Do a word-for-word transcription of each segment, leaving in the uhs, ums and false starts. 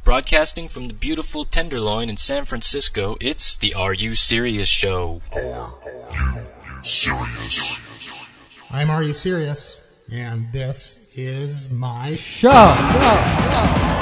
Broadcasting from the beautiful Tenderloin in San Francisco, it's the Are You Serious Show. Are You Serious? I'm Are You Serious? And this is my show. show, show.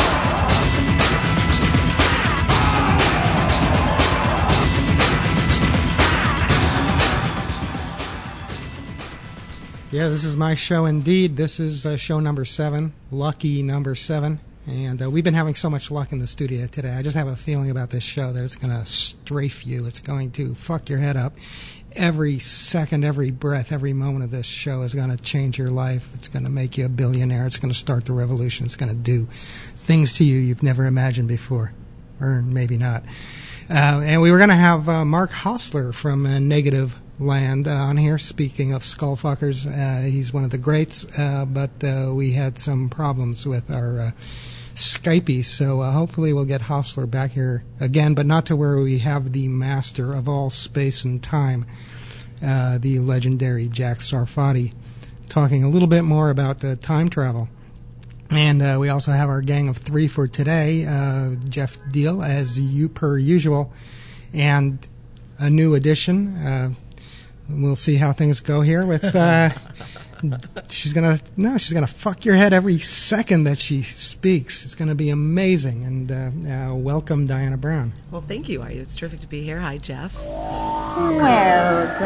Yeah, this is my show indeed. This is uh, show number seven, lucky number seven. And uh, we've been having so much luck in the studio today. I just have a feeling about this show that it's going to strafe you. It's going to fuck your head up. Every second, every breath, every moment of this show is going to change your life. It's going to make you a billionaire. It's going to start the revolution. It's going to do things to you you've never imagined before. Or maybe not. Uh, and we were going to have uh, Mark Hostler from uh, Negative Land uh, on here. Speaking of skullfuckers, uh, he's one of the greats, uh, but uh, we had some problems with our uh, Skype, so uh, hopefully we'll get Hostler back here again, but not to where we have the master of all space and time, uh, the legendary Jack Sarfati, talking a little bit more about uh, time travel. And uh, we also have our gang of three for today, uh, Jeff Deal, as you per usual, and a new addition. Uh, we'll see how things go here with... Uh, she's gonna no, she's gonna fuck your head every second that she speaks. It's gonna be amazing. And uh, uh, welcome, Diana Brown. Well, thank you, Artie. It's terrific to be here. Hi, Jeff. Welcome.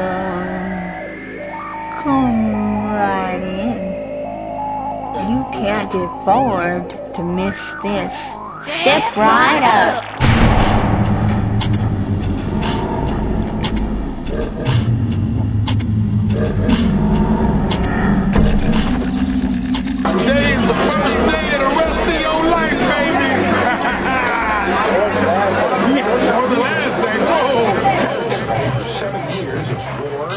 Come right in. You can't afford to miss this. Step right up. Today is the first day of the rest of your life, baby. Or the last day. Whoa. Seven years of war,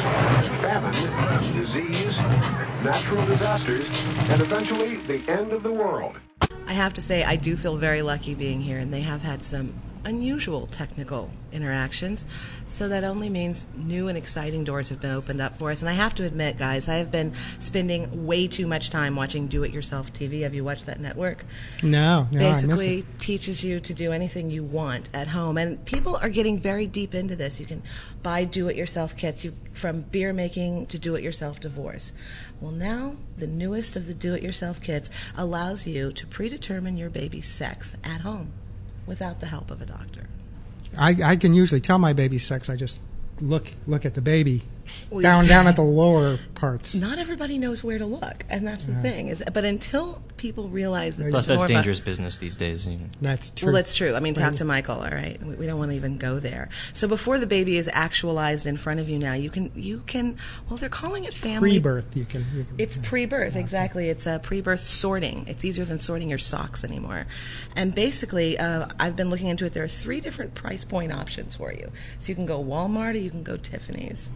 famine, disease, natural disasters, and eventually the end of the world. I have to say, I do feel very lucky being here, and they have had some unusual technical interactions, so that only means new and exciting doors have been opened up for us. And I have to admit, guys, I have been spending way too much time watching do-it-yourself T V. Have you watched that network? No, no, Basically I miss it. teaches you to do anything you want at home, and people are getting very deep into this. You can buy do-it-yourself kits, you, from beer making to do-it-yourself divorce. Well, now the newest of the do-it-yourself kits allows you to predetermine your baby's sex at home without the help of a doctor. I, I can usually tell my baby's sex. I just look look at the baby, Well, down you- down at the lower parts. Not everybody knows where to look, and that's the Yeah. thing. Is but until people realize that Plus, there's that's more dangerous about, business these days. You know. That's true. Well, that's true. I mean, talk Right. to Michael. All right, we, we don't want to even go there. So before the baby is actualized in front of you, now you can you can. Well, they're calling it family Pre-birth, you can. You can It's pre-birth, exactly. It's a pre-birth sorting. It's easier than sorting your socks anymore. And basically, uh, I've been looking into it. There are three different price point options for you. So you can go Walmart or you can go Tiffany's.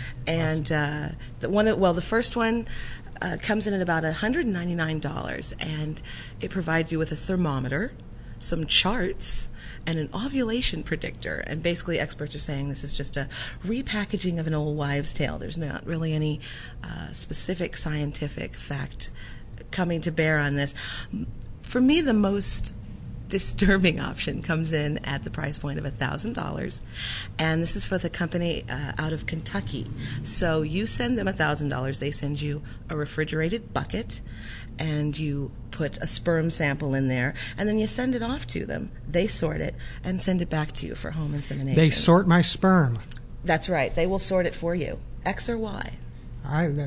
And uh, the one, that, well, the first one uh, comes in at about one hundred ninety-nine dollars, and it provides you with a thermometer, some charts, and an ovulation predictor. And basically, experts are saying this is just a repackaging of an old wives' tale. There's not really any uh, specific scientific fact coming to bear on this. For me, the most disturbing option comes in at the price point of one thousand dollars, and this is for the company uh, out of Kentucky. So you send them one thousand dollars, they send you a refrigerated bucket, and you put a sperm sample in there, and then you send it off to them. They sort it and send it back to you for home insemination. They sort my sperm. That's right. They will sort it for you, X or Y. I that,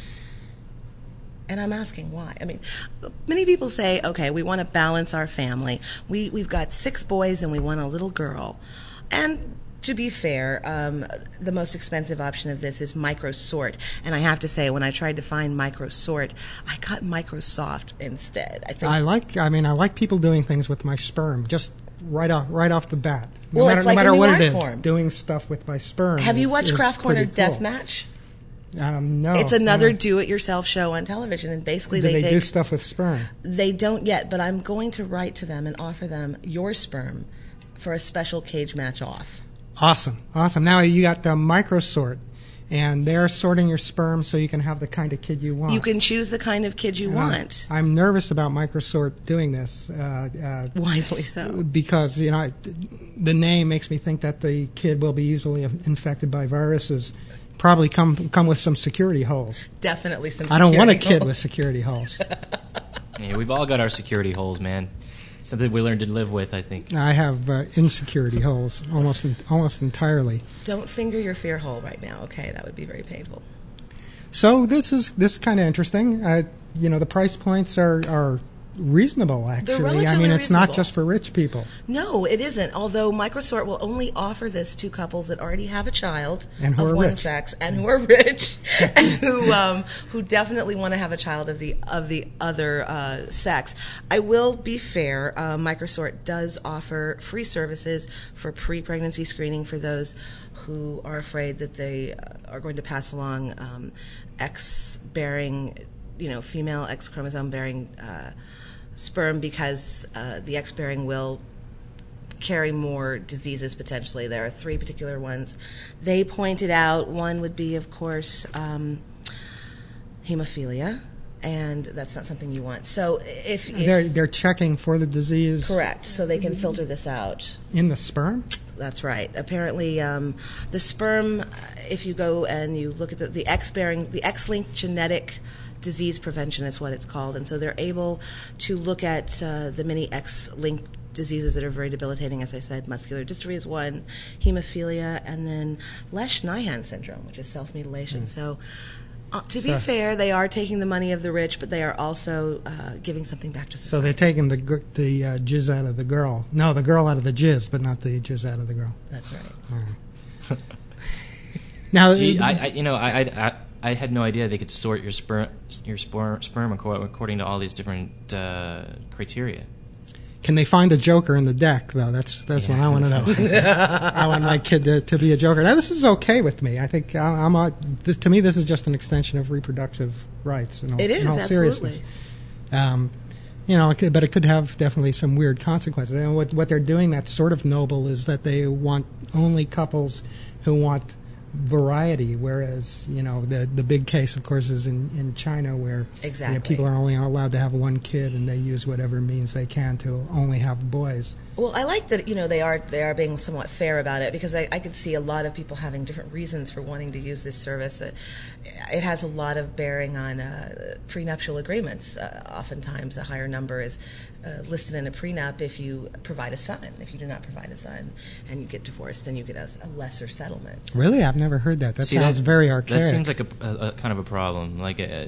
And I'm asking why. I mean, many people say, okay, we want to balance our family. We, we've got six boys and we want a little girl. And to be fair, um, the most expensive option of this is Microsort. And I have to say, when I tried to find Microsort, I got Microsoft instead. I think I like. I mean, I like people doing things with my sperm, just right off, right off the bat. No Well, matter, it's like no a matter new what art it is, form. doing stuff with my sperm. Have you is- watched is Craft Corner pretty cool. Deathmatch? Um, no. It's another no. do-it-yourself show on television, and basically Do they, they take do stuff with sperm? They don't yet, but I'm going to write to them and offer them your sperm for a special cage match off. Awesome, awesome. Now you got the Microsort, and they're sorting your sperm so you can have the kind of kid you want. You can choose the kind of kid you And want. I, I'm nervous about Microsort doing this. Uh, uh, Wisely so. Because, you know, I, the name makes me think that the kid will be easily infected by viruses. Probably come come with some security holes. Definitely some I security don't want a kid holes. with security holes. Yeah, we've all got our security holes, man. Something we learned to live with, I think. I have uh, insecurity holes almost en- almost entirely. Don't finger your fear hole right now, okay? That would be very painful. So this is this is kind of interesting. Uh, you know, the price points are, are reasonable, actually. I relatively mean, it's not reasonable. just for rich people. No, it isn't. Although Microsort will only offer this to couples that already have a child And who of are one rich. sex and who are rich and who um, who definitely want to have a child of the of the other uh, sex. I will be fair. Uh, Microsort does offer free services for pre-pregnancy screening for those who are afraid that they uh, are going to pass along um, X-bearing, you know, female X chromosome bearing. Uh, sperm because uh, the X-bearing will carry more diseases potentially. There are three particular ones they pointed out. One would be, of course, um, hemophilia, and that's not something you want. So if, if They're they're checking for the disease correct, so they can filter this out. in the sperm. That's right. Apparently, um, the sperm, if you go and you look at the, the X-bearing, the X-linked genetic disease prevention is what it's called, and so they're able to look at uh, the many X-linked diseases that are very debilitating. As I said, muscular dystrophy is one, hemophilia, and then Lesch-Nyhan syndrome, which is self-mutilation. Mm. So, uh, to be So- fair, they are taking the money of the rich, but they are also uh, giving something back to So society. they're taking the gr- the uh, jizz out of the girl. No, the girl out of the jizz, but not the jizz out of the girl. That's right. All right. Now, Gee, I, I, you know, I, I, I, I had no idea they could sort your sperm, your sperm, sperm acco- according to all these different uh, criteria. can they find a joker in the deck, though? That's that's what I want to know. I want my kid to, to be a joker. Now, this is okay with me. I think I, I'm a, this, to me, this is just an extension of reproductive rights. In all, It is, in all absolutely. seriousness. Um, you know, it could, but it could have definitely some weird consequences. And what what they're doing that's sort of noble is that they want only couples who want variety, whereas, you know, the the big case, of course, is in, in China, where you know, Exactly. people are only allowed to have one kid, and they use whatever means they can to only have boys. Well, I like that, you know, they are they are being somewhat fair about it, because I, I could see a lot of people having different reasons for wanting to use this service. It, it has a lot of bearing on uh, prenuptial agreements. Uh, oftentimes, a higher number is uh, listed in a prenup if you provide a son. If you do not provide a son and you get divorced, then you get a, a lesser settlement. So- Really? I've never heard that. That See, sounds that- very archaic. That seems like a, a, a kind of a problem. Like uh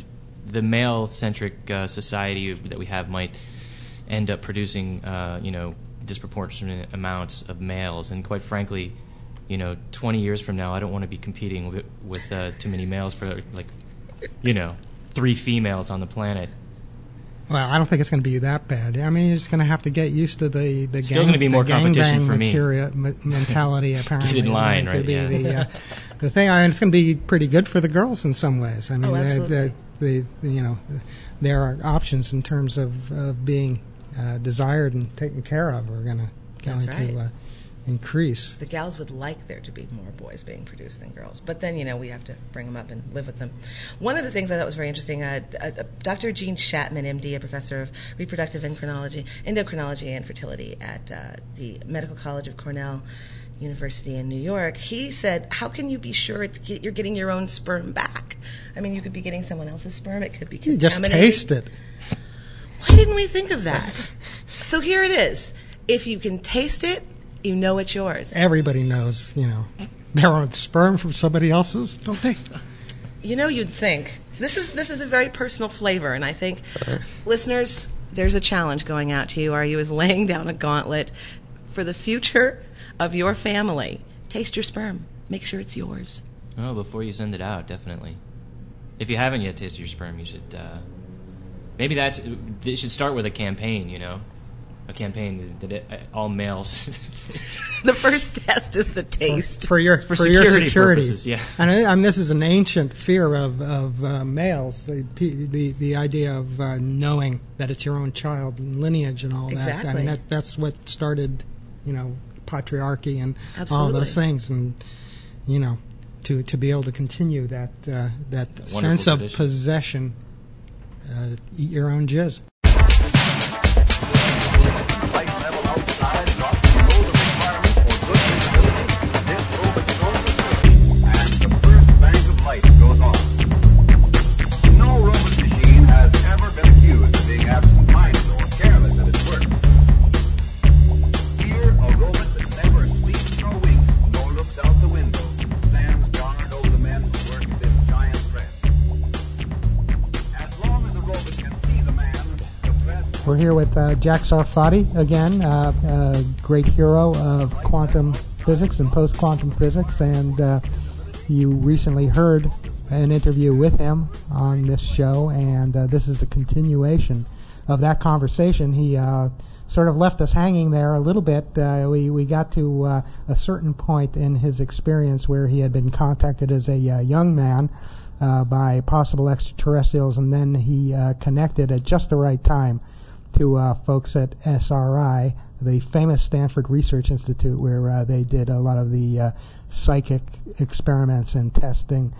the male-centric uh, society that we have might end up producing, uh, you know, disproportionate amounts of males. And quite frankly, you know, twenty years from now, I don't want to be competing with, with uh, too many males for, like, you know, three females on the planet. Well, I don't think it's going to be that bad. I mean, you're just going to have to get used to the the Still gang, gonna be the more competition gangbang for me. materia, me- mentality. Apparently, Get in is line, going to right, be yeah. the, uh, the thing. I mean, it's going to be pretty good for the girls in some ways. I mean, Oh, the, absolutely. the, the you know, there are options in terms of uh, being uh, desired and taken care of. Are going to going That's right. to uh, increase. The gals would like there to be more boys being produced than girls. But then, you know, we have to bring them up and live with them. One of the things I thought was very interesting, uh, uh, Doctor Gene Shatman, M D, a professor of reproductive endocrinology, endocrinology and fertility at uh, the Medical College of Cornell University in New York, he said, how can you be sure it's get, you're getting your own sperm back? I mean, you could be getting someone else's sperm. It could be You just contaminated. taste it. Why didn't we think of that? So here it is. If you can taste it, you know it's yours. Everybody knows, you know, they're on sperm from somebody else's, don't they? You know, you'd think this is this is a very personal flavor, and I think listeners, there's a challenge going out to you. Are you is laying down a gauntlet for the future of your family? Taste your sperm. Make sure it's yours. Oh, before you send it out, definitely. If you haven't yet tasted your sperm, you should. Uh, maybe that's. It should start with a campaign. You know, a campaign that it, all males. The first test is the taste. For your For for, your security security. purposes, yeah. And, I, and this is an ancient fear of of uh, males. The, the the idea of uh, knowing that it's your own child and lineage and all that. I Exactly. mean, that that's what started, you know, patriarchy and all Absolutely. those things. And you know, to to be able to continue that uh, that Wonderful sense of tradition. possession. Uh, eat your own jizz. We're here with uh, Jack Sarfati again, uh, a great hero of quantum physics and post-quantum physics, and uh, you recently heard an interview with him on this show, and uh, this is the continuation of that conversation. He uh, sort of left us hanging there a little bit. Uh, we, we got to uh, a certain point in his experience where he had been contacted as a uh, young man uh, by possible extraterrestrials, and then he uh, connected at just the right time to uh, folks at S R I, the famous Stanford Research Institute, where uh, they did a lot of the uh, psychic experiments and testing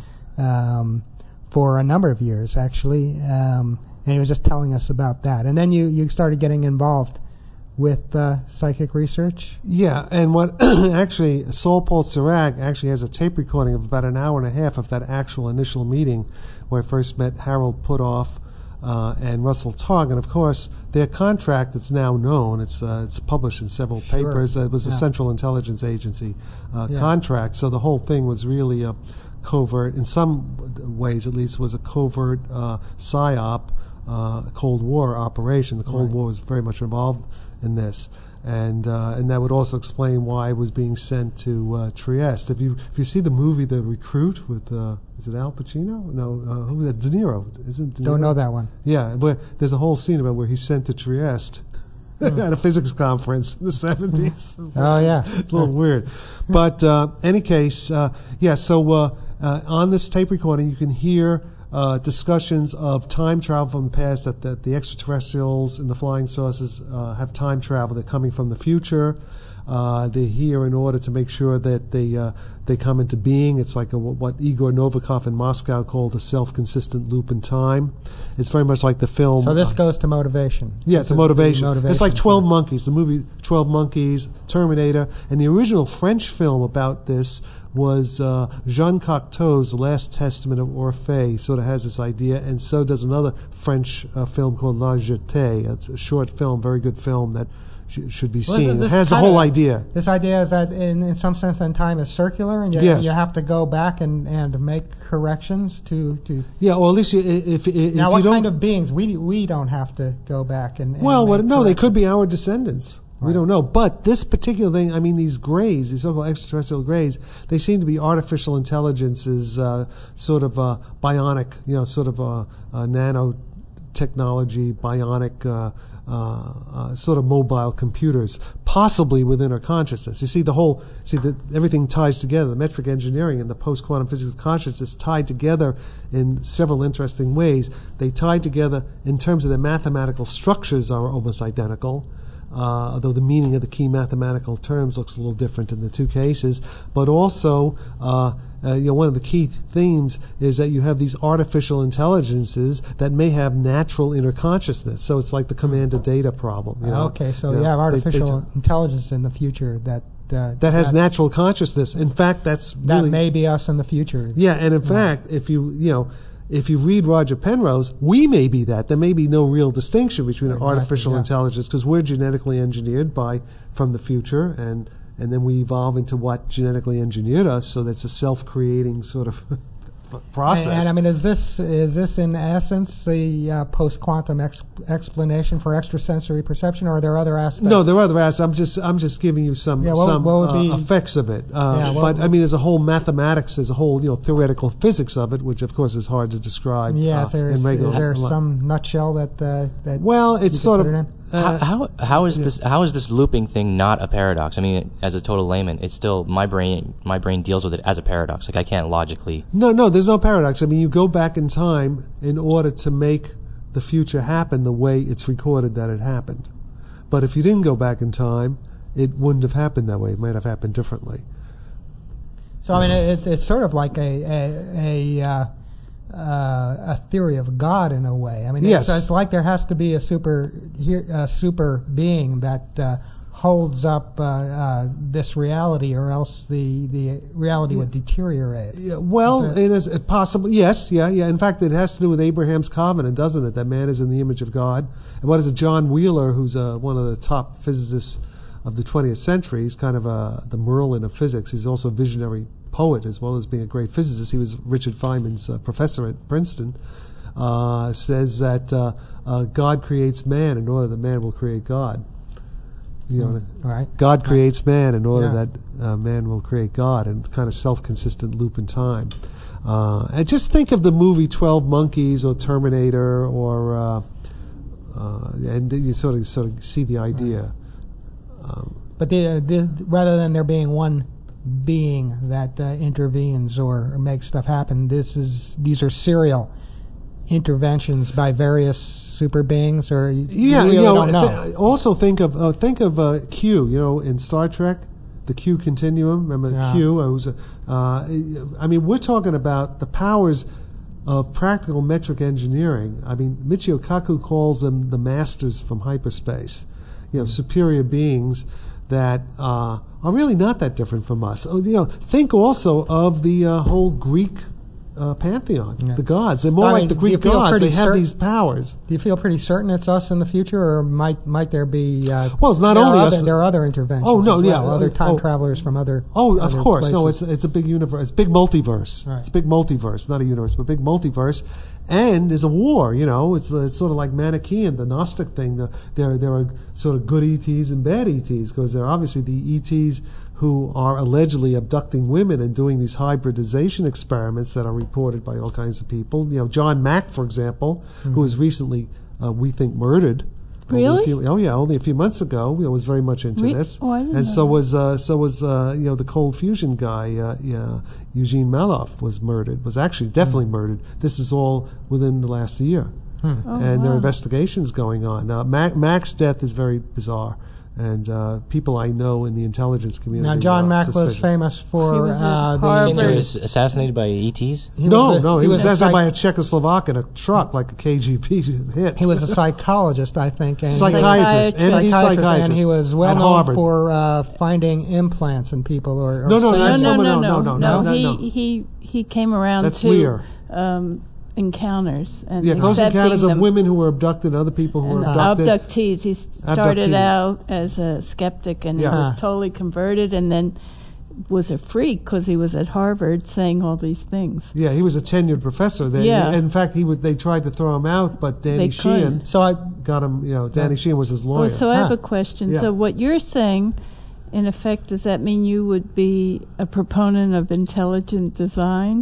um, for a number of years, actually. Um, and he was just telling us about that. And then you, you started getting involved with uh, psychic research? Yeah, and what actually, Saul Paul Sirag actually has a tape recording of about an hour and a half of that actual initial meeting where I first met Harold Putoff uh, and Russell Targ. And of course, their contract that's now known, it's uh, it's published in several Sure. papers. Uh, it was a Yeah. Central Intelligence Agency uh, Yeah. contract, so the whole thing was really a covert, in some ways at least, was a covert uh, PSYOP, uh, Cold War operation. The Cold Right. War was very much involved in this. And uh, and that would also explain why it was being sent to uh, Trieste. If you if you see the movie The Recruit with uh, is it Al Pacino? No, uh, who is that? De Niro. Isn't De Niro? Don't know that one. Yeah, but there's a whole scene about where he's sent to Trieste at a physics conference in the seventies. Oh, yeah. It's a little weird. But uh, any case, uh, yeah, so uh, uh, on this tape recording you can hear uh, discussions of time travel from the past, that, that the extraterrestrials and the flying saucers uh, have time travel. They're coming from the future. Uh, they're here in order to make sure that they uh, they come into being. It's like a, what Igor Novikov in Moscow called a self-consistent loop in time. It's very much like the film. So this uh, goes to motivation. Yeah, This to is motivation. the motivation. It's like twelve for- Monkeys, the movie twelve Monkeys, Terminator, and the original French film about this was uh, Jean Cocteau's The Last Testament of Orphée. Sort of has this idea, and so does another French uh, film called La Jetée. It's a short film, very good film that sh- should be Well, seen. this It has the kind whole of- idea. This idea is that in, in some sense then time is circular, and you, Yes. you have to go back and, and make corrections to, to Yeah, or at least you, if, if, if now you what don't. kind of beings? We we don't have to go back and, and Well, make what, no, they could corrections. be our descendants. We Right. don't know. But this particular thing, I mean, these grays, these so-called extraterrestrial grays, they seem to be artificial intelligences, uh, sort of uh, bionic, you know, sort of uh, uh, nanotechnology, bionic, uh, uh, uh, sort of mobile computers, possibly within our consciousness. You see, the whole, see, the, everything ties together. The metric engineering and the post-quantum physics of consciousness tied together in several interesting ways. They tie together in terms of their mathematical structures are almost identical. Uh, although the meaning of the key mathematical terms looks a little different in the two cases, but also, uh, uh, you know, one of the key themes is that you have these artificial intelligences that may have natural inner consciousness. So it's like the command to data problem. You know? Okay, so You you know, have they- they artificial t- intelligence in the future that uh, that has natural consciousness. In fact, that's that really may be us in the future. yeah, and in fact, if you you know, if you read Roger Penrose, we may be that. There may be no real distinction between Exactly, artificial yeah. intelligence because we're genetically engineered by from the future, and and then we evolve into what genetically engineered us. So that's a self-creating sort of process. And, and I mean, is this is this in essence the uh, post-quantum ex- explanation for extrasensory perception, or are there other aspects? No, there are other aspects. I'm just I'm just giving you some Yeah, what- some what would uh, be- effects of it. Uh, Yeah, what- but I mean, there's a whole mathematics, there's a whole you know theoretical physics of it, which of course is hard to describe. Yeah, uh, is there, in is, regular is there li- some nutshell that uh, that Well, you it's could sort put of. it in? uh, how, how how is this how is this looping thing not a paradox? I mean, as a total layman, it's still my brain my brain deals with it as a paradox. Like I can't logically. No, no, there's no paradox. I mean, you go back in time in order to make the future happen the way it's recorded that it happened. But if you didn't go back in time, it wouldn't have happened that way. It might have happened differently. So I mean, it, it's sort of like a a a, uh, uh, a theory of God in a way. I mean, Yes. it's, it's like there has to be a super here- a super being that uh, holds up uh, uh, this reality, or else the the reality would deteriorate. Yeah, well, Is that- it is it possible. Yes, yeah, yeah. In fact, it has to do with Abraham's covenant, doesn't it? That man is in the image of God. And what is it? John Wheeler, who's uh, one of the top physicists of the twentieth century, he's kind of uh, the Merlin of physics. He's also a visionary poet as well as being a great physicist. He was Richard Feynman's uh, professor at Princeton. Uh, says that uh, uh, God creates man in order that man will create God. You know, All right. God creates man in order Yeah. that uh, man will create God, and kind of self-consistent loop in time. Uh, and just think of the movie twelve Monkeys or Terminator, or uh, uh, and then you sort of sort of see the idea. Um, But the, the, rather than there being one being that uh, intervenes or, or makes stuff happen, this is these are serial interventions by various super beings, or you yeah, really you know. don't know. th- also think of uh, think of uh, Q. You know, in Star Trek, the Q continuum. Remember Yeah. Q? Who's a, uh, I mean, we're talking about the powers of practical metric engineering. I mean, Michio Kaku calls them the masters from hyperspace. You know, superior beings that uh, are really not that different from us. Oh, you know, think also of the uh, whole Greek uh, pantheon, Yeah. the gods. They're more I like mean, the do you Greek feel gods. pretty They have cer- these powers. Do you feel pretty certain it's us in the future, or might might there be? Uh, Well, it's not there are only other, us. There are other interventions. Oh, no, as yeah, well, other uh, time oh. travelers from other. Oh, of other course. No, places. it's it's a big universe. It's a big multiverse. Right. It's a big multiverse, not a universe, but a big multiverse. And there's a war. You know, it's it's sort of like Manichaean, the Gnostic thing. The, there there are sort of good E Ts and bad E Ts, because there are obviously the E Ts who are allegedly abducting women and doing these hybridization experiments that are reported by all kinds of people. You know, John Mack, for example, Mm-hmm. who was recently, uh, we think, murdered. Only a Really? few- oh yeah, only a few months ago. You know, was very much into Re- this, oh, I didn't and know so that. was uh, so was uh, you know the cold fusion guy, uh, yeah, Eugene Maloff was murdered. Was actually definitely murdered. This is all within the last year, Hmm. Oh, and there are wow. investigations going on. Now, Mac, Mac's death is very bizarre, and uh, people I know in the intelligence community. Now, John are Mack was suspicious. famous for He was at uh, the. Harvard. He was assassinated by E Ts? he No, was a- no, he, was a assassinated by a psych- Czechoslovak in a truck, like a K G B hit. He was a psychologist, I think, and psychiatrist, Psychiatrist. M D psychiatrist, and he was well at known Harvard. for uh, finding implants in people. Or, or No, no, saying- No, that's no, someone no, else. no, No, no, no, He no. he he came around That's to Lear. um, encounters and Yeah, close accepting encounters of them. women who were abducted, other people who were And abducted. abductees. He started Abductees. out as a skeptic and Yeah. was totally converted, and then was a freak because he was at Harvard saying all these things. Yeah, he was a tenured professor. They, Yeah. In fact, he was. They tried to throw him out, but Danny They Sheehan couldn't. So I, got him. You know, Danny Yeah. Sheehan was his Oh, lawyer. so I have Huh. a question. Yeah. So what you're saying, in effect, does that mean you would be a proponent of intelligent design?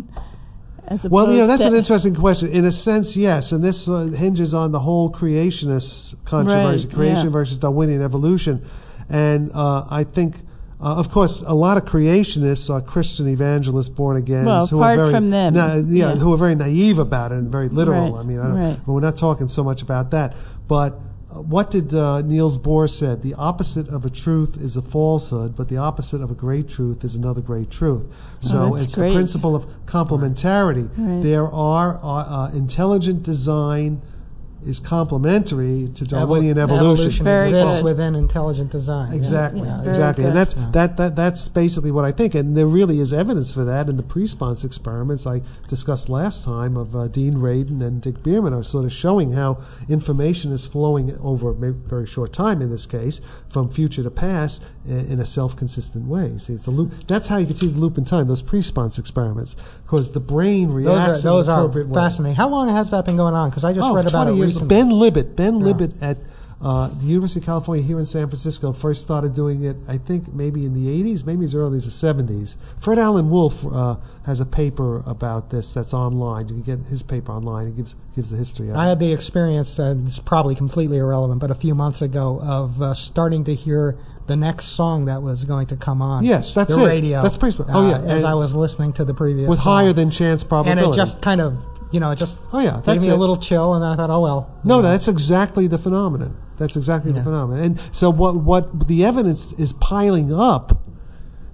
As well, opposed yeah, that's to an interesting question. In a sense, yes, and this uh, hinges on the whole creationist controversy: Right, creation yeah. versus Darwinian evolution. And uh, I think, uh, of course, a lot of creationists are Christian evangelists, born agains, Well, who are apart very from them, na- yeah, yeah. who are very naive about it and very literal. Right, I mean, I don't, right. but we're not talking so much about that. But uh, what did uh, Niels Bohr said? The opposite of a truth is a falsehood, but the opposite of a great truth is another great truth. So Oh, that's it's great. the principle of complementarity. Right. There are uh, uh, intelligent design is complementary to Darwinian evol- evolution. Very exists good. within intelligent design. Yeah. Exactly, Yeah. Very exactly, and good. that's Yeah. that, that that's basically what I think, and there really is evidence for that in the pre-response experiments I discussed last time of uh, Dean Radin and Dick Bierman are sort of showing how information is flowing over a maybe very short time in this case from future to past in, in a self-consistent way. See, it's a loop. That's how you can see the loop in time. Those pre-response experiments, because the brain Those reacts are, those in an are appropriate way. fascinating. How long has that been going on? Because I just Oh, read about it twenty years. recently. Ben Libet, Ben Yeah. Libet at uh, the University of California here in San Francisco first started doing it, I think maybe in the eighties, maybe as early as the seventies. Fred Allen Wolf uh, has a paper about this that's online. You can get his paper online. He gives gives the history of I it. had the experience, uh, it's probably completely irrelevant, but a few months ago of uh, starting to hear the next song that was going to come on. Yes, that's the it. radio. That's pretty sp- oh, uh, yeah, As and I was listening to the previous With song. higher than chance And probability. it just kind of, you know, it just Oh, yeah, gave that's me it. a little chill, and I thought, oh, well. No, you know. that's exactly the phenomenon. That's exactly Yeah. the phenomenon. And so what what the evidence is piling up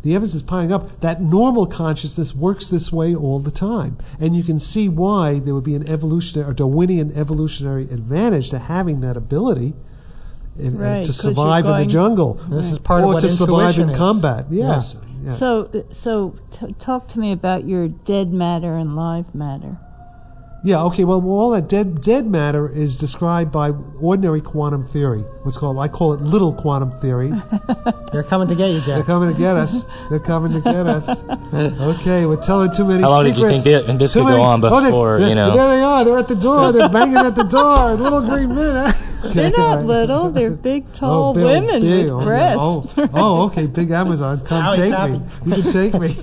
the evidence is piling up that normal consciousness works this way all the time. And you can see why there would be an evolutionary or Darwinian evolutionary advantage to having that ability in, Right, to 'cause survive you're in the going- jungle. This is part of or what to survive intuition in is. combat. Yes. Yeah. So, so t- talk to me about your dead matter and live matter. Yeah, okay, well, all that dead dead matter is described by ordinary quantum theory. What's called, I call it little quantum theory. They're coming to get you, They're Jack. coming to get us. They're coming to get us. Okay, we're telling too many How long did you secrets. think thi- this Too could go many- on oh, they- before, they- you know? There they are. They're at the door. They're banging at the door. Little green men. They're not little. They're big, tall Oh, big, women big. with Oh, breasts. Oh, oh, okay. Big Amazon. Come Howie, take Howie. me. You can take me.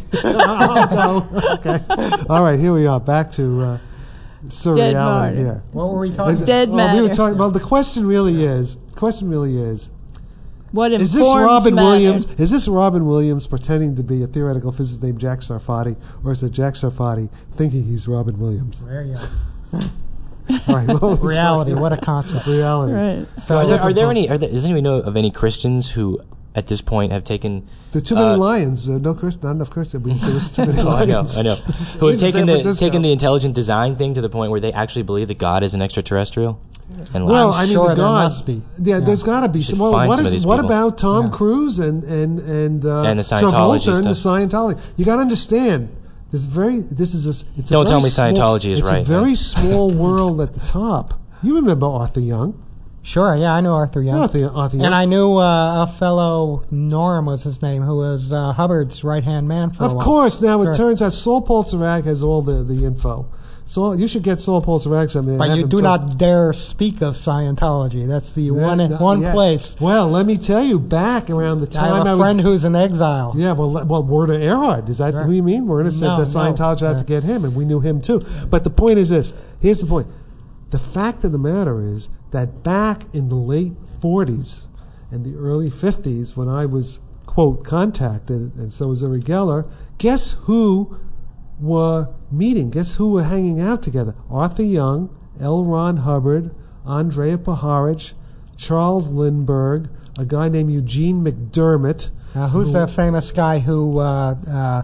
oh, no. Okay. All right, here we are. Back to uh, surreality matter. here. What were we talking about? Dead Oh, we were matter. talking. Well, the question really is. Question really is. What Is informs this Robin matter? Williams? Is this Robin Williams pretending to be a theoretical physicist named Jack Sarfati, or is it Jack Sarfati thinking he's Robin Williams? There you go. All right, what were we Reality, talking what a about? concept. Reality. Right. So Are there, that's are a there book. any? Are there, does anybody know of any Christians who, at this point, have taken? There are too many uh, lions. Uh, no Christian, not enough Christian. We, there's too many Oh, I know, lions. I know. Who have This is taken San the Francisco. taken the intelligent design thing to the point where they actually believe that God is an extraterrestrial? And Well, like, I mean, sure the there God. must be. Yeah, Yeah. there's got to be. Should Well, find what some of is? these What people. about Tom Yeah. Cruise and and and uh, And the Scientology Travolta and the stuff. Scientology? You got to understand. This very. This is a. s- It's a Don't very tell me small- Scientology is it's right, a very man. small world at the top. You remember Arthur Young? Sure, yeah, I knew Arthur Young. Arthur, Arthur Young. And I knew uh, a fellow, Norm was his name, who was uh, Hubbard's right-hand man for a Of while. course. Now Sure. it turns out Saul Paul Serac has all the, the info. So you should get Saul Paul Serac something. But have you him do talk- not dare speak of Scientology. That's the Yeah, one no, one yeah. place. Well, let me tell you, back around the I time have a I friend was. who's in exile. Yeah, well, le- well, Werner Erhard. Is that Sure. who you mean? Werner said No, that no. Scientology had Yeah. to get him, and we knew him too. But the point is this. Here's the point. The fact of the matter is that back in the late forties and the early fifties, when I was, quote, contacted, and so was Uri Geller, guess who were meeting? Guess who were hanging out together? Arthur Young, L. Ron Hubbard, Andrea Paharich, Charles Lindbergh, a guy named Eugene McDermott. Uh, who's who- a famous guy who uh, uh,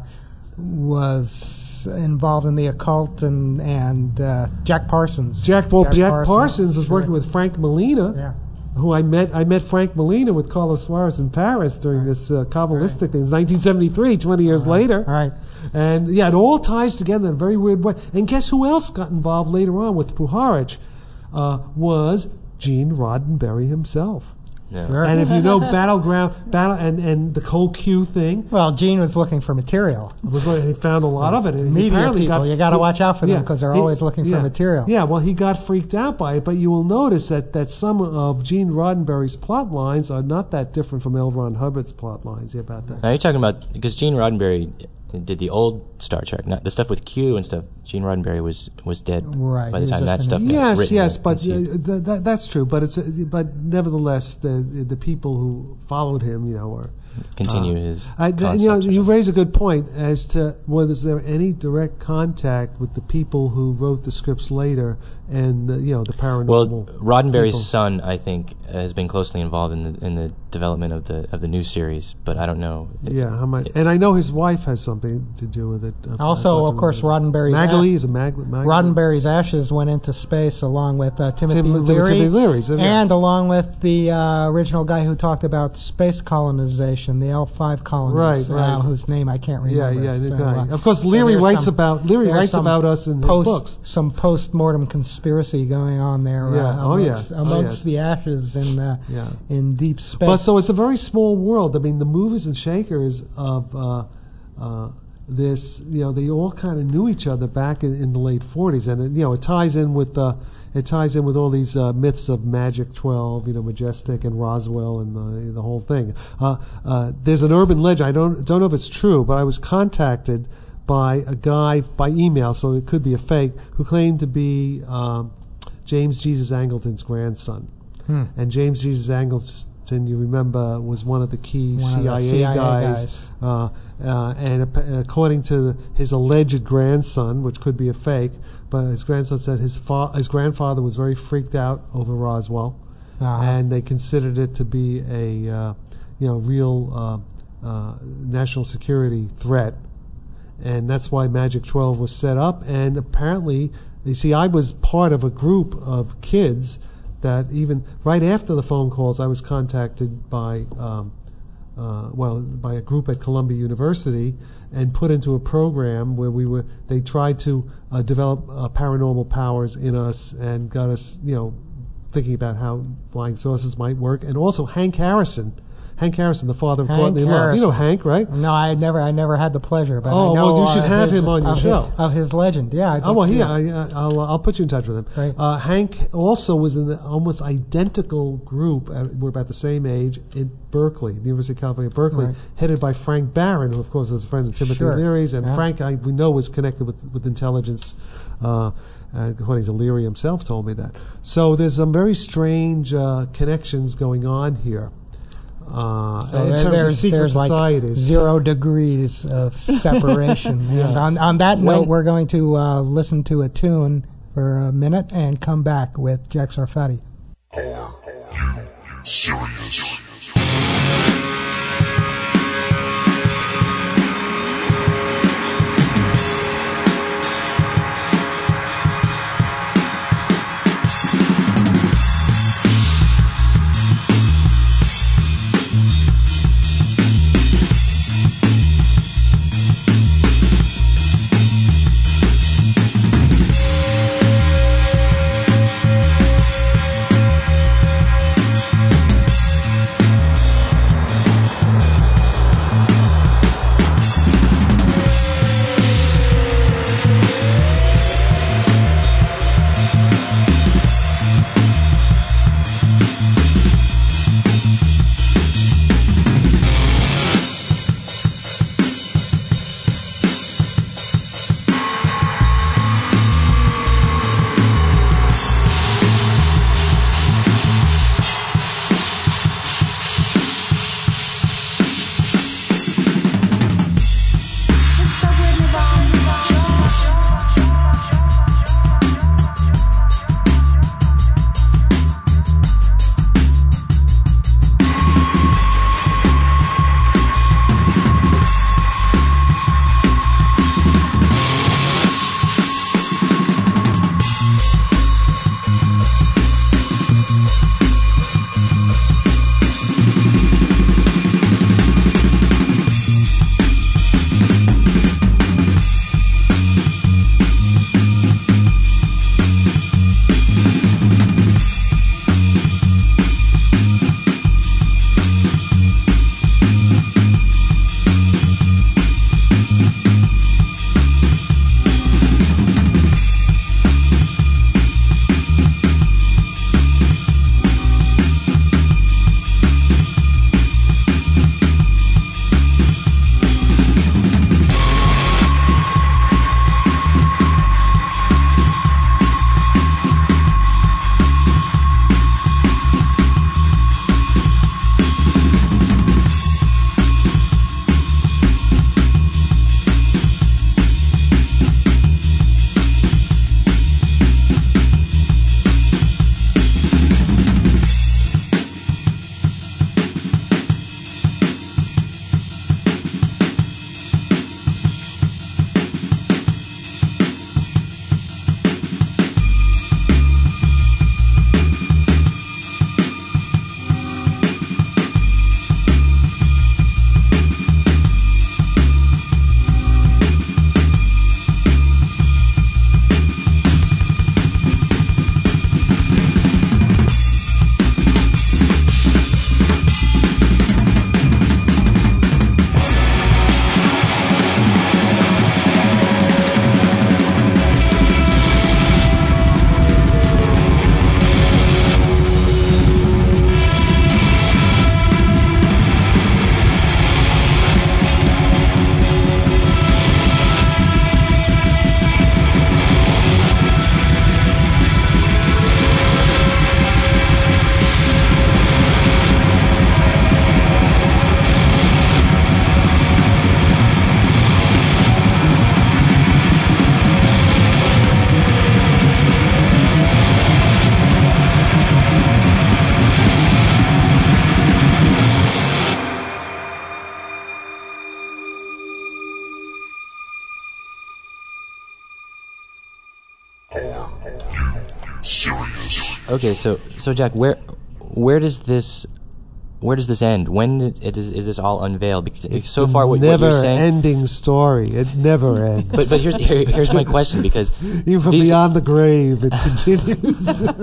was involved in the occult and and uh, Jack Parsons? Jack, well, Jack, Parsons. Parsons was working with Frank Molina. Yeah. Who I met, I met Frank Molina with Carlos Suarez in Paris during this uh, Kabbalistic thing. It's nineteen seventy-three, twenty years later. All right. And yeah, it all ties together in a very weird way. And guess who else got involved later on with Puharich? Uh, was Gene Roddenberry himself. yeah. Sure. And if you know Battleground, Battle, and, and the Cold Q thing, Well, Gene was looking for material. was what- he found a lot of it. And he Media apparently people, got- you got to he- watch out for them yeah, because they're he- always looking yeah, for material. Yeah, well, he got freaked out by it, but you will notice that, that some of Gene Roddenberry's plot lines are not that different from L. Ron Hubbard's plot lines about that. Now you're talking about because Gene Roddenberry did the old Star Trek, not the stuff with Q and stuff. Gene Roddenberry was was dead Right, by he the was time that just stuff. an- got Yes, written yes, and but uh, conceived. th- that, that's true. But it's uh, but nevertheless, the the people who followed him, you know, are continue uh, his. I, th- you know, concept. you raise a good point as to was there any direct contact with the people who wrote the scripts later, and the, you know the paranormal. Well, Roddenberry's people. son, I think, has been closely involved in the in the development of the of the new series, but I don't know. Yeah, how much? And I know his wife has something to do with it. uh, Also, something of course, with it. Roddenberry's Magali a- is a Mag- Magali. Roddenberry's ashes went into space along with uh, Timothy Tim- Leary, Timothy Leary, so, yeah. and along with the uh, original guy who talked about space colonization, the L five colonies, Right, right. uh, whose name I can't Yeah, remember. yeah, the So, guy. uh, Of course, so Leary there's writes some- about Leary there's writes some about us in his post, books. Some post-mortem conspiracy going on there. Yeah, uh, oh, amongst, yeah, oh, amongst yes. the ashes in uh, Yeah. in deep space. But so it's a very small world. I mean, the movers and shakers of uh, uh, this, you know, they all kind of knew each other back in, in the late forties, and it, you know, it ties in with uh, it ties in with all these uh, myths of Magic twelve, you know, Majestic and Roswell and the the whole thing. Uh, uh, there's an urban legend. I don't don't know if it's true, but I was contacted by a guy by email, so it could be a fake, who claimed to be um, James Jesus Angleton's grandson. Hmm. And James Jesus Angleton, you remember, was one of the key One of the C I A, C I A guys. guys. Uh, uh, and ap- according to the, his alleged grandson, which could be a fake, but his grandson said his fa- his grandfather was very freaked out over Roswell, Uh-huh. and they considered it to be a uh, you know real uh, uh, national security threat, and that's why Magic twelve was set up. And apparently, you see, I was part of a group of kids that even right after the phone calls, I was contacted by, um, uh, well, by a group at Columbia University and put into a program where we were, they tried to uh, develop uh, paranormal powers in us and got us, you know, thinking about how flying saucers might work. And also Hank Harrison, Hank Harrison, the father of Hank Courtney Love. Harrison. You know Hank, right? No, I never, I never had the pleasure, but Oh, I know well, you should uh, have his- him on your of show. His, of his legend, yeah. I Oh think, well, he, yeah. I, I- I'll I'll put you in touch with him. Right. Uh, Hank also was in the almost identical group. At, we're about the same age in Berkeley, the University of California, Berkeley, Right. headed by Frank Barron, who of course was a friend of Timothy Sure. Leary's, and Yeah. Frank, I, we know, was connected with with intelligence. Uh, uh, according to Leary himself, told me that. So there's some very strange uh, connections going on here. Uh, So in there- terms there's, of secret there's like societies. zero degrees of separation. Yeah. And on, on that When- note, we're going to uh, listen to a tune for a minute and come back with Jack Sarfatti. Serious. Serious. Okay, so so Jack, where where does this where does this end? When it is, is this all unveiled? Because It's so a far, what, what never you're saying. ending story. It never ends. But but here's here, here's my question, because Even these- beyond the grave, it continues.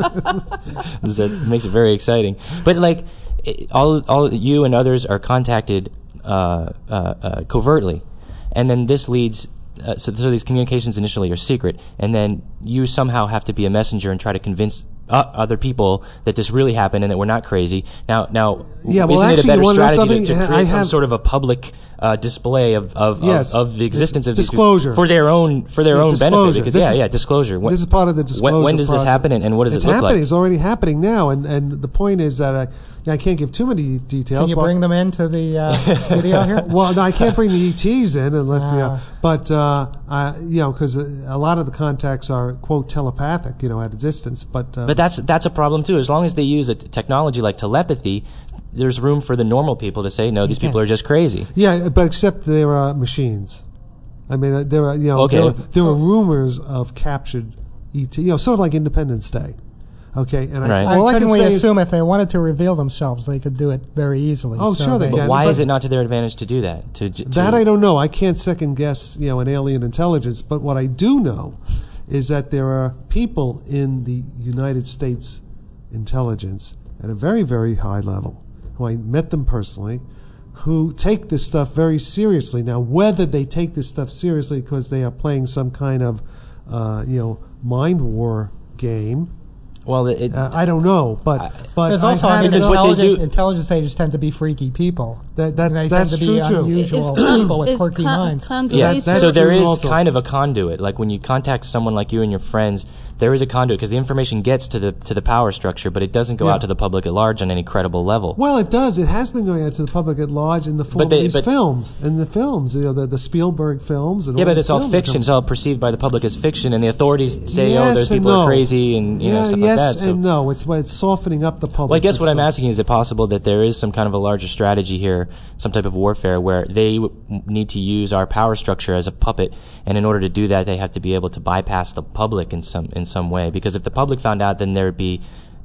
that makes it very exciting. But like, it, all all you and others are contacted uh, uh, uh, covertly, and then this leads. Uh, so, so these communications initially are secret, and then you somehow have to be a messenger and try to convince uh, other people that this really happened and that we're not crazy. Now, now, Yeah, well, isn't it a actually, better you wanna know strategy to, something? to I create some have- sort of a public uh, display of of, Yes. of of the existence of these Disclosure. people for their own for their Yeah, own benefit? disclosure. Because This yeah, is- yeah, disclosure. When, This is part of the when, disclosure when does this process. happen, and, and what does it's it look happening. like? It's already happening now, and, and the point is that I, I can't give too many details. Can you but- bring them into the uh, studio here? Well, no, I can't bring the E Ts in unless you know. Ah. But uh, I, you know, because a lot of the contacts are quote telepathic, you know, at a distance. But uh, But that's that's a problem too. As long as they use a t- technology like telepathy, there's room for the normal people to say, no, these people are just crazy. yeah, but except there are machines. I mean, uh, there are you know Okay. there, there are rumors of captured E T, you know, sort of like Independence Day. Okay, and Right. I, all I couldn't can we say assume if they wanted to reveal themselves, they could do it very easily? Oh, So sure they they- can. Why but- is it not to their advantage to do that? To, j- to That I don't know. I can't second guess, you know, an alien intelligence. But what I do know is that there are people in the United States intelligence at a very, very high level, who I met them personally, who take this stuff very seriously. Now, whether they take this stuff seriously because they are playing some kind of, uh, you know, mind war game, Well, it, it, uh, I don't know. But I- but There's I've also, I had mean, Because what they intelligence, do- intelligence agents tend to be freaky people. That- that- they that's tend to true, be too. unusual Is- people with is quirky con- minds. conduit yeah. research- that's So there true is also. kind of a conduit. Like when you contact someone like you and your friends, there is a conduit because the information gets to the to the power structure, but it doesn't go Yeah. out to the public at large on any credible level. Well, it does. It has been going out to the public at large in the form But they- of these but- films. In the films, you know, the, the Spielberg films. And Yeah, all but these it's all films that fiction. come- It's all perceived by the public as fiction, and the authorities say, Yes "Oh, those and people no. are crazy," and you know yeah, stuff yes like that. So, and no. It's it's softening up the public. well, I guess what I'm It's- asking is: is it possible that there is some kind of a larger strategy here, some type of warfare, where they w- need to use our power structure as a puppet, and in order to do that, they have to be able to bypass the public in some in some way? Because if the public found out, then there would be.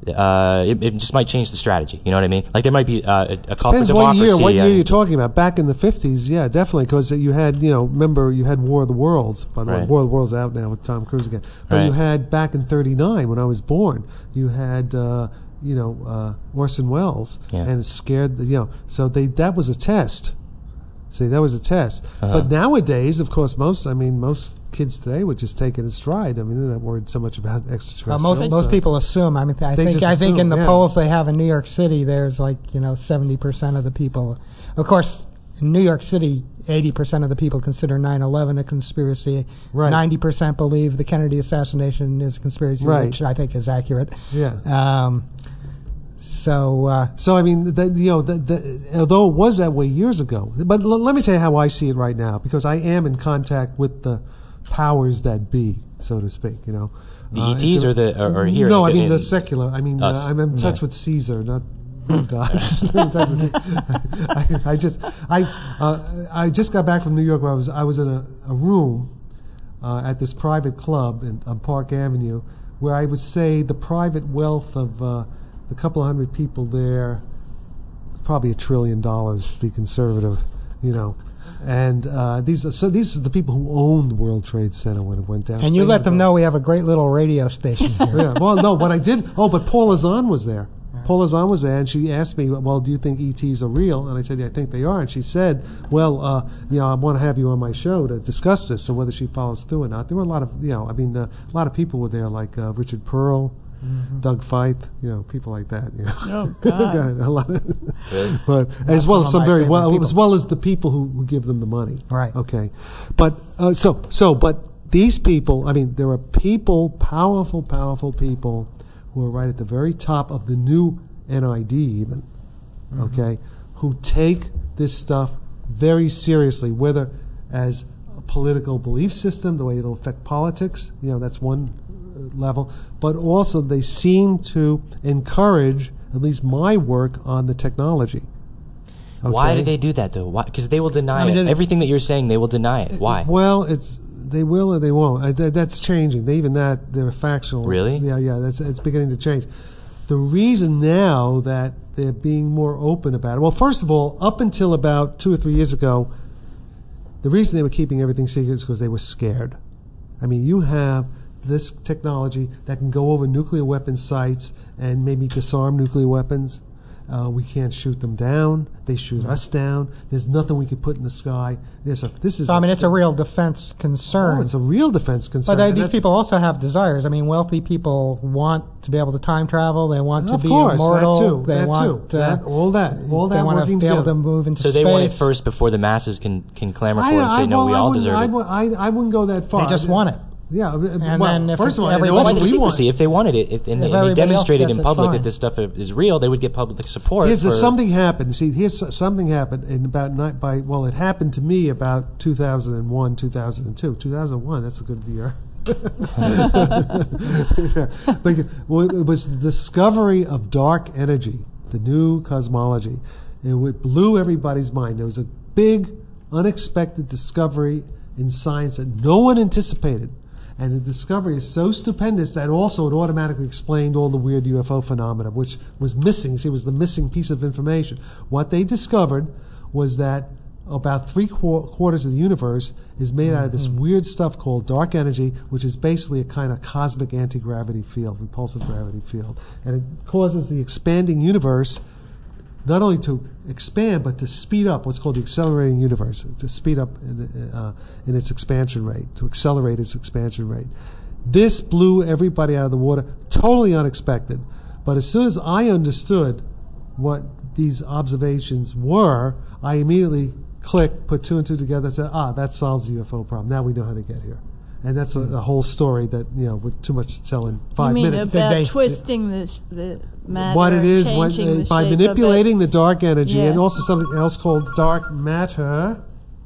Uh, it, it just might change the strategy. You know what I mean? Like there might be uh, a, a call Depends for what democracy. year. What year and- you're talking about? Back in the fifties, yeah, definitely, because you had, you know, remember you had War of the Worlds. By the way, Right. War of the Worlds out now with Tom Cruise again. But Right. you had back in thirty-nine when I was born, you had, uh, you know, uh, Orson Welles, Yeah. and it scared the, you know, so they that was a test. See, that was a test. Uh-huh. But nowadays, of course, most, I mean, most kids today would just take it in stride. I mean, they're not worried so much about Uh, extraterrestrials. most most so- people assume. I mean, I They think just I think in assume, the yeah. polls they have in New York City, there's like you know seventy percent of the people. Of course, in New York City, eighty percent of the people consider nine eleven a conspiracy. Right. Ninety percent believe the Kennedy assassination is a conspiracy, Right. which I think is accurate. Yeah. Um, so uh, So I mean, the, you know, the, the, although it was that way years ago, but l- let me tell you how I see it right now, because I am in contact with the powers that be, so to speak. You know, The Uh, E Ts it's a- or the or, or here? No, I in- mean in- the secular. I mean, uh, Us. I'm in touch Yeah. with Caesar, not. Oh God! I'm in touch with- I, I just, I, uh, I just got back from New York, where I was, I was in a, a room uh, at this private club in, on Park Avenue, where I would say the private wealth of uh, the couple of hundred people there, probably a trillion dollars to be conservative, you know. And uh, these are so these are the people who owned the World Trade Center when it went down. and you let them know we have a great little radio station here. Yeah. Well, no, what I did. Oh, but Paula Zahn was there. Paula Zahn was there, and she asked me, "Well, do you think E Ts are real?" And I said, "Yeah, I think they are." And she said, "Well, uh, you know, I want to have you on my show to discuss this, and whether she follows through or not." There were a lot of, you know, I mean, uh, a lot of people were there, like uh, Richard Pearl, Mm-hmm. Doug Feith, you know, people like that. You know. Oh, God. a lot of, Really? but as well some as of some my very favorite well, people. as well as the people who, who give them the money. Right. Okay, but uh, so so but these people, I mean, there are people, powerful, powerful people, who are right at the very top of the new N I D, even. Mm-hmm. Okay, who take this stuff very seriously, whether as a political belief system, the way it'll affect politics. You know, that's one level, but also they seem to encourage at least my work on the technology. Why Okay? do they do that though? Why? Because they will deny I mean, it. it- Everything that you're saying, they will deny it. Why? Well, it's They will or they won't. I, th- that's changing. They, even that, they're factual. Really? Yeah, yeah. That's it's beginning to change. The reason now that they're being more open about it. Well, first of all, up until about two or three years ago, the reason they were keeping everything secret is because they were scared. I mean, you have this technology that can go over nuclear weapon sites and maybe disarm nuclear weapons. Uh, we can't shoot them down. They shoot us down. There's nothing we can put in the sky. There's a, this is So, I mean, it's a real defense concern. Oh, it's a real defense concern. But they, And these that's- people also have desires. I mean, wealthy people want to be able to time travel. They want to Of be course, immortal. that too. They that want too. uh, That, all that. All they that want working to be able together. to move into So space. they want it first before the masses can, can clamor for it and say, no, well, we I all wouldn't- deserve I, it. would- I, I wouldn't go that far. They just want it. Yeah. And well, then if first of all, and everybody- also Why the we want. secrecy? If they wanted it, if, and, If they, and they everybody else demonstrated gets in it, public fine. that this stuff is real, they would get public support. Here's for, something happened. See, here's something happened in about night by. Well, it happened to me about two thousand one, two thousand two, two thousand one. That's a good year. But, well, it was the discovery of dark energy, the new cosmology. It w- blew everybody's mind. There was a big, unexpected discovery in science that no one anticipated. And the discovery is so stupendous that also it automatically explained all the weird U F O phenomena, which was missing. See, it was the missing piece of information. What they discovered was that about three qu- quarters of the universe is made out of this weird stuff called dark energy, which is basically a kind of cosmic anti-gravity field, repulsive gravity field. And it causes the expanding universe not only to expand, but to speed up what's called the accelerating universe, to speed up in, uh, in its expansion rate, to accelerate its expansion rate. This blew everybody out of the water, totally unexpected. But as soon as I understood what these observations were, I immediately clicked, put two and two together, and said, ah, that solves the U F O problem. Now we know how to get here. And that's a, a whole story that, you know, with too much to tell in five you mean minutes. about they- twisting the, sh- the matter, What it is, what, changing uh, the by shape of manipulating it. the dark energy, Yeah. and also something else called dark matter.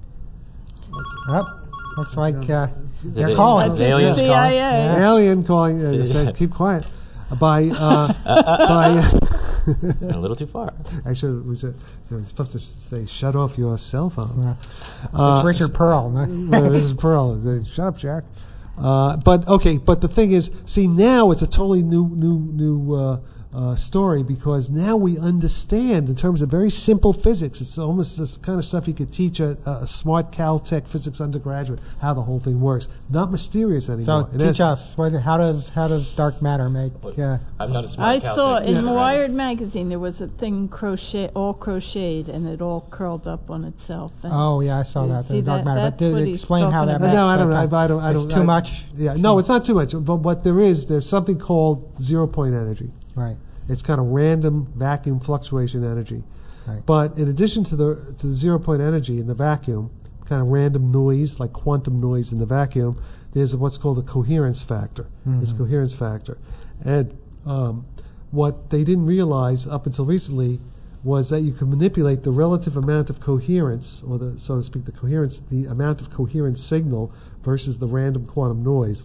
Yep. Looks like uh, Did they're it- calling. That's aliens C I A. calling. Yeah. Alien calling. Uh, said, keep quiet. By uh, by. A little too far. Actually, we should, so we're supposed to say, "Shut off your cell phone." Yeah. Uh, It's Richard Pearl. No? Uh, this is Pearl. Say, Shut up, Jack. Uh, but okay, but the thing is, see, now it's a totally new, new, new uh, uh, story because now we understand in terms of very simple physics. It's almost this kind of stuff you could teach a, a smart Caltech physics undergraduate how the whole thing works. Not mysterious So anymore. In teach essence- us. What, how does how does dark matter make? Uh, I'm not a smart I Caltech. saw in Yeah. Wired magazine there was a thing crochet, all crocheted, and it all curled up on itself. And oh yeah, I saw You that. see The dark that- matter. But that's did what it he's explain how that talking makes? No, I don't know. okay. I, I don't. I don't. It's too I- much. Yeah, no, it's not too much. But what there is, there's something called zero point energy. Right. It's kind of random vacuum fluctuation energy. Right. But in addition to the to the zero point energy in the vacuum, kind of random noise like quantum noise in the vacuum, there's what's called a coherence factor. There's a coherence factor, and um, what they didn't realize up until recently was that you can manipulate the relative amount of coherence, or the so to speak, the coherence, the amount of coherent signal versus the random quantum noise,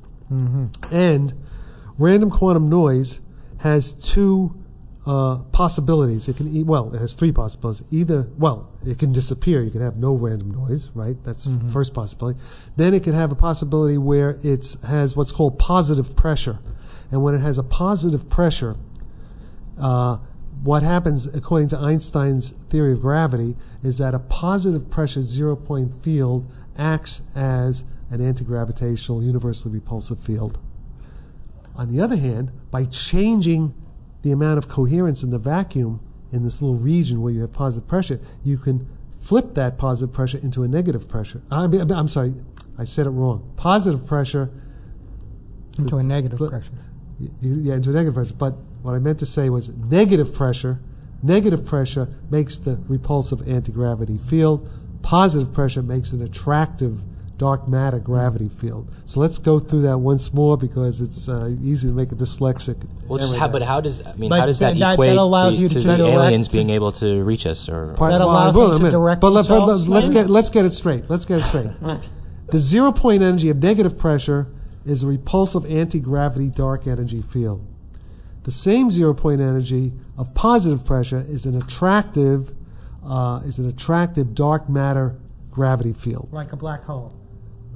and random quantum noise has two uh, possibilities. It can e- well, it has three possibilities. Either well, it can disappear. You can have no random noise, right? That's the first possibility. Then it can have a possibility where it has what's called positive pressure, and when it has a positive pressure, uh, what happens, according to Einstein's theory of gravity, is that a positive pressure zero-point field acts as an anti-gravitational universally repulsive field. On the other hand, by changing the amount of coherence in the vacuum in this little region where you have positive pressure, you can flip that positive pressure into a negative pressure. I mean, I'm sorry, I said it wrong. Positive pressure Into a negative flip- pressure. y- Yeah, into a negative pressure. But what I meant to say was negative pressure. Negative pressure makes the repulsive anti-gravity field. Positive pressure makes an attractive dark matter gravity field. So let's go through that once more because it's uh, easy to make a dyslexic. Well, just how, but how does I mean But how does that, that- that equate allows the, you to to do the direct- aliens being able to reach us? Or Part- That well, allows I will them in a to minute. direct But let, but themselves. let, us get let's get it straight. Let's get it straight. The zero point energy of negative pressure is a repulsive anti-gravity dark energy field. The same zero point energy of positive pressure is an attractive uh, is an attractive dark matter gravity field. Like a black hole.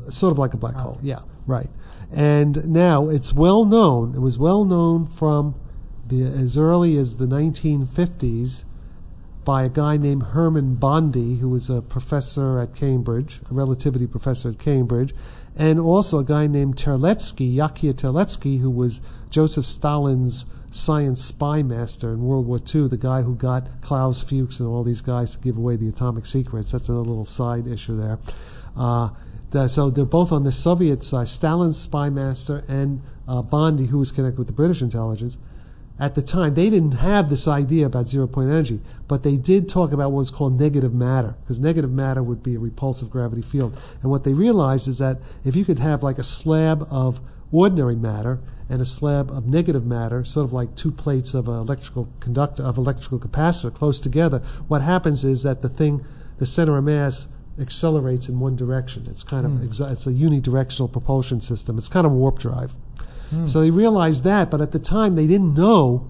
sort of like a black hole. Yeah, right. And now it's well known. It was well known from the as early as the nineteen fifties by a guy named Herman Bondi, who was a professor at Cambridge, a relativity professor at Cambridge, and also a guy named Terlecki, Yakia Terlecki, who was Joseph Stalin's science spy master in World War Two, the guy who got Klaus Fuchs and all these guys to give away the atomic secrets. That's another little side issue there. Uh, the, so they're both on the Soviet side, Stalin's spy master and uh, Bondi, who was connected with the British intelligence. At the time, they didn't have this idea about zero-point energy, but they did talk about what was called negative matter, because negative matter would be a repulsive gravity field. And what they realized is that if you could have like a slab of ordinary matter and a slab of negative matter, sort of like two plates of an electrical conductor, of electrical capacitor close together, what happens is that the thing, the center of mass, accelerates in one direction. It's kind of, mm. it's a unidirectional propulsion system. It's kind of warp drive. Mm. So they realized that, but at the time they didn't know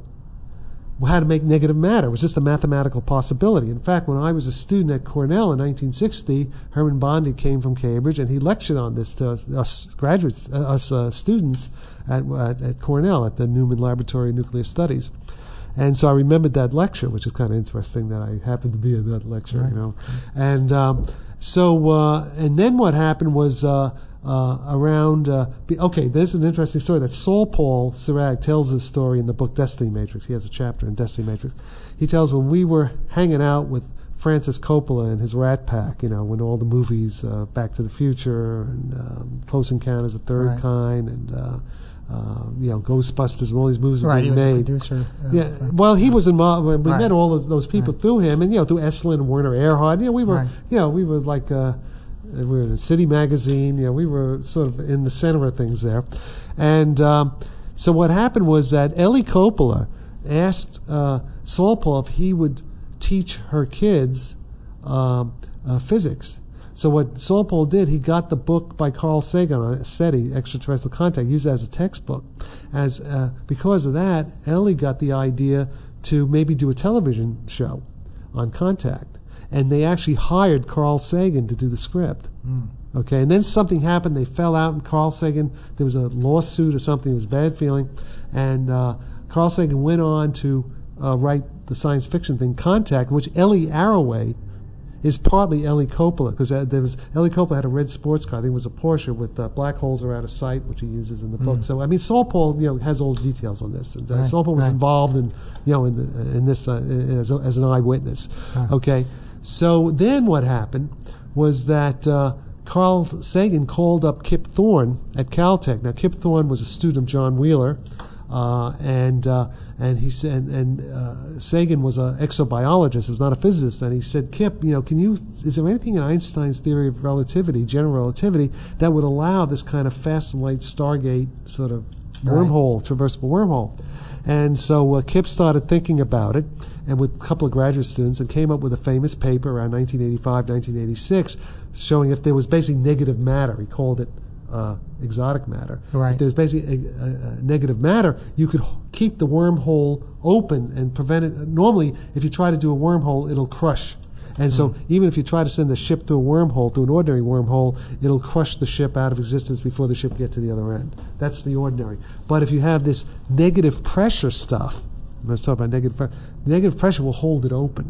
how to make negative matter. It was just a mathematical possibility. In fact, when I was a student at Cornell in nineteen sixty, Herman Bondi came from Cambridge, and he lectured on this to us, us graduates, uh, us uh, students at, at, at Cornell at the Newman Laboratory of Nuclear Studies. And so I remembered that lecture, which is kind of interesting that I happened to be in that lecture, right. you know. And um, so, uh, and then what happened was uh, uh, around, uh, be, okay, there's an interesting story that Saul Paul Sirag tells this story in the book Destiny Matrix. He has a chapter in Destiny Matrix. He tells when we were hanging out with Francis Coppola and his Rat Pack, you know, when all the movies, uh, Back to the Future and um, Close Encounters of the Third right. Kind and uh, Uh, you know, Ghostbusters and all these movies were right, being he was made. A producer, uh, yeah, well, he was involved. We right. met all of those people right. through him, and you know, through Estlin and Werner Erhard. You know, we were, Right. you know, we were like, uh, we were in a City magazine. You know, we were sort of in the center of things there. And um, so what happened was that Ellie Coppola asked uh, Saul Paul if he would teach her kids um, uh, physics. So what Saul Paul did, he got the book by Carl Sagan on SETI, Extraterrestrial Contact, used it as a textbook. As uh, because of that, Ellie got the idea to maybe do a television show on Contact, and they actually hired Carl Sagan to do the script. Mm. Okay, and then something happened. They fell out, and Carl Sagan, there was a lawsuit or something. It was a bad feeling, and uh, Carl Sagan went on to uh, write the science fiction thing Contact, which Ellie Arroway is partly Ellie Coppola, because uh, there was Ellie Coppola had a red sports car. I think it was a Porsche with uh, black holes are out of sight, which he uses in the book. Mm. So I mean, Saul Paul, you know, has all the details on this. And, uh, Right, Saul Paul was right. involved in, you know, in, the, in this uh, as, a, as an eyewitness. Huh. Okay, so then what happened was that uh, Carl Sagan called up Kip Thorne at Caltech. Now, Kip Thorne was a student of John Wheeler. Uh, and uh, and he said, and, and uh, Sagan was an exobiologist, was not a physicist, and he said, Kip, you know, can you? Is there anything in Einstein's theory of relativity, general relativity, that would allow this kind of fast and light Stargate sort of Right. wormhole, traversable wormhole? And so uh, Kip started thinking about it, and with a couple of graduate students, and came up with a famous paper around nineteen eighty-five, nineteen eighty-six, showing if there was basically negative matter. He called it Uh, exotic matter. Right. If there's basically a, a, a negative matter, you could h- keep the wormhole open and prevent it. Normally, if you try to do a wormhole, it'll crush. And so even if you try to send a ship through a wormhole, through an ordinary wormhole, it'll crush the ship out of existence before the ship gets to the other end. That's the ordinary. But if you have this negative pressure stuff, let's talk about negative pressure, negative pressure will hold it open.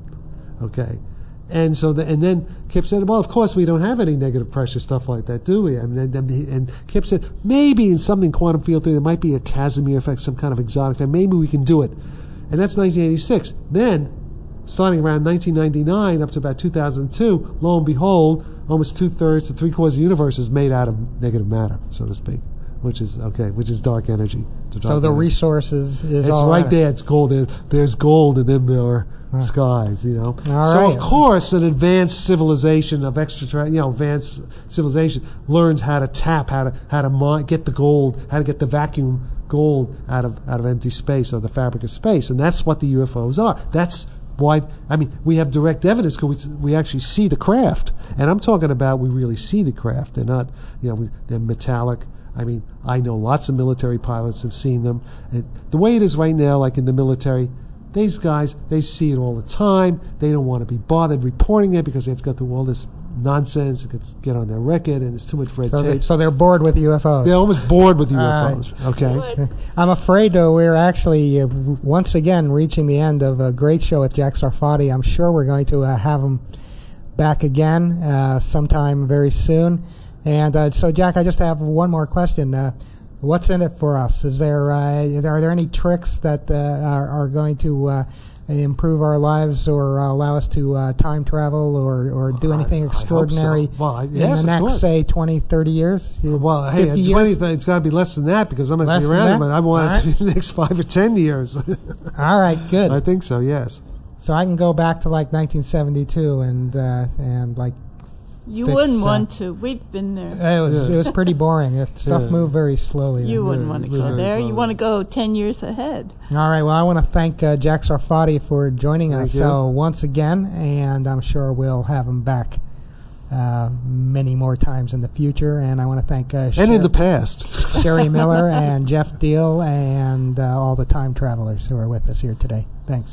Okay. And so, the, and then Kip said, "Well, of course we don't have any negative pressure stuff like that, do we?" I mean, and, and, and Kip said, "Maybe in something quantum field theory there might be a Casimir effect, some kind of exotic effect. Maybe we can do it." And that's nineteen eighty-six. Then, starting around nineteen ninety-nine up to about two thousand two, lo and behold, almost two thirds to three quarters of the universe is made out of negative matter, so to speak, which is okay, which is dark energy. Dark So the energy. resources is It's all right out. there. It's gold. There, there's gold, and then there are Huh. skies. You know. All so right. of course, an advanced civilization of extra, you know, advanced civilization learns how to tap, how to how to mi- get the gold, how to get the vacuum gold out of out of empty space or the fabric of space, and that's what the U F Os are. That's why. I mean, we have direct evidence because we we actually see the craft, and I'm talking about we really see the craft. They're not, you know, we, they're metallic. I mean, I know lots of military pilots have seen them. It, the way it is right now, like in the military, these guys, they see it all the time. They don't want to be bothered reporting it because they have to go through all this nonsense. It could get on their record, and it's too much red So, tape. they, so they're bored with U F Os. They're almost bored with U F Uh, Os. Okay. I'm afraid, though, we're actually uh, once again reaching the end of a great show with Jack Sarfati. I'm sure we're going to uh, have him back again uh, sometime very soon. And uh, so, Jack, I just have one more question. Uh, what's in it for us? Is there uh, are there any tricks that uh, are, are going to uh, improve our lives or allow us to uh, time travel or, or do anything I- I hope so. extraordinary Well, I- in yes, the of next, course. say, twenty, thirty years? Well, hey, fifty it's, years? twenty, it's got to be less than that because I'm going to Less be than around, that? but I want All it to be the next five or ten years. All right, good. I think so, yes. So I can go back to like nineteen seventy-two and uh, and like You fix, wouldn't uh, want to. We've been there. it was Yeah. it was pretty boring. It, stuff Yeah. moved very slowly. You then. wouldn't yeah, want to we're go very there. You far. want to go ten years ahead. All right. Well, I want to thank uh, Jack Sarfati for joining Thank us you. so once again, and I'm sure we'll have him back uh, many more times in the future. And I want to thank uh, And in Sher- the past. Sherry Miller and Jeff Deal and uh, all the time travelers who are with us here today. Thanks.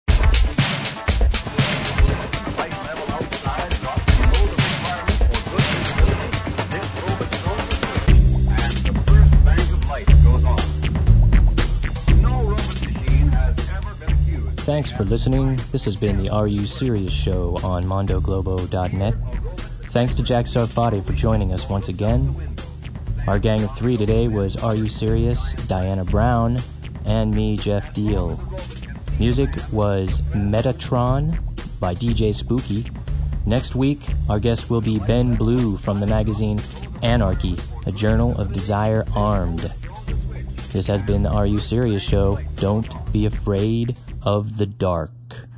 Thanks for listening. This has been the Are You Serious Show on mondo globo dot net. Thanks to Jack Sarfati for joining us once again. Our gang of three today was Are You Serious, Diana Brown, and me, Jeff Deal. Music was Metatron by D J Spooky. Next week, our guest will be Ben Blue from the magazine Anarchy, a journal of desire armed. This has been the Are You Serious Show. Don't be afraid of the dark.